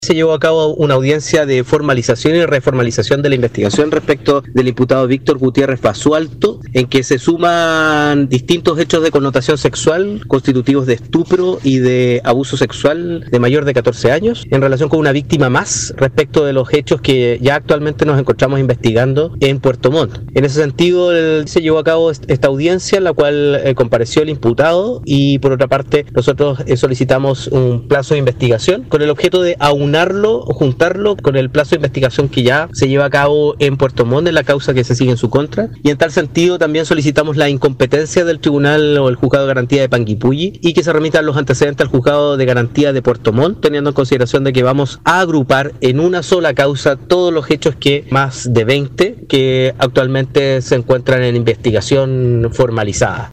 Se llevó a cabo una audiencia de formalización y reformalización de la investigación respecto del imputado Víctor Gutiérrez Basualto, en que se suman distintos hechos de connotación sexual constitutivos de estupro y de abuso sexual de mayor de 14 años, en relación con una víctima más respecto de los hechos que ya actualmente nos encontramos investigando en Puerto Montt. En ese sentido, se llevó a cabo esta audiencia en la cual compareció el imputado y por otra parte nosotros solicitamos un plazo de investigación con el objeto de aunarlo o juntarlo con el plazo de investigación que ya se lleva a cabo en Puerto Montt en la causa que se sigue en su contra, y en tal sentido también solicitamos la incompetencia del tribunal o el juzgado de garantía de Panguipulli y que se remitan los antecedentes al juzgado de garantía de Puerto Montt, teniendo en consideración de que vamos a agrupar en una sola causa todos los hechos que más de 20 que actualmente se encuentran en investigación formalizada.